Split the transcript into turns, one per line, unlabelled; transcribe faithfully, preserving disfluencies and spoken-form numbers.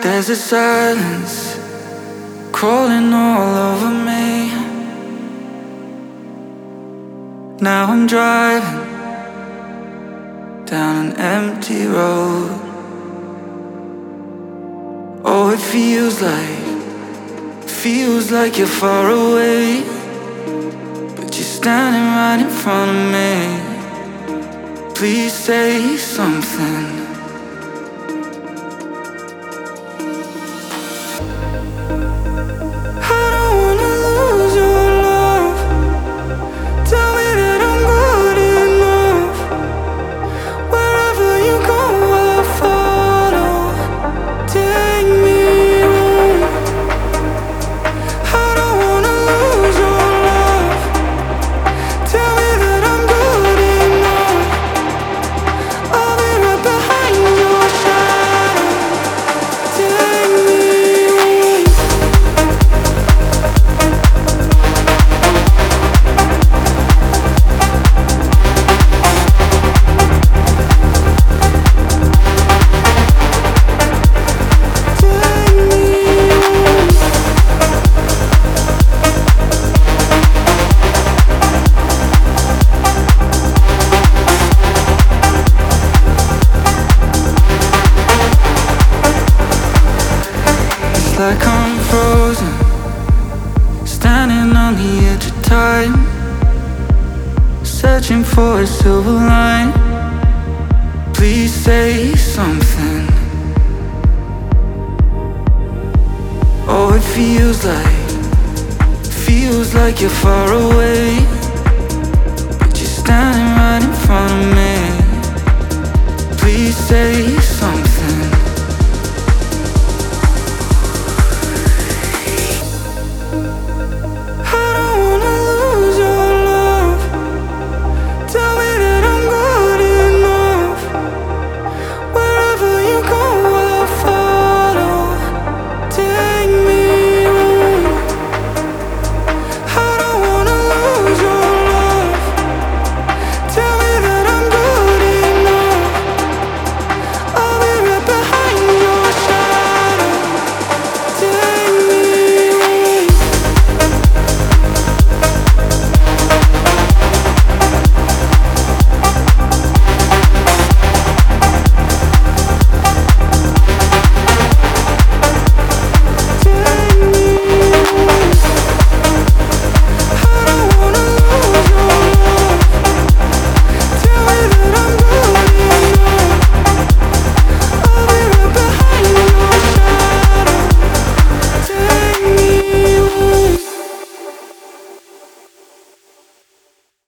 There's a silence crawling all over me. Now I'm driving down an empty road. Oh, it feels like, feels like you're far away, but you're standing right in front of me. Please say something. Like I'm frozen, standing on the edge of time, searching for a silver line. Please say something. Oh, it feels like, feels like you're far away, but you're standing right in front of me. Please say something.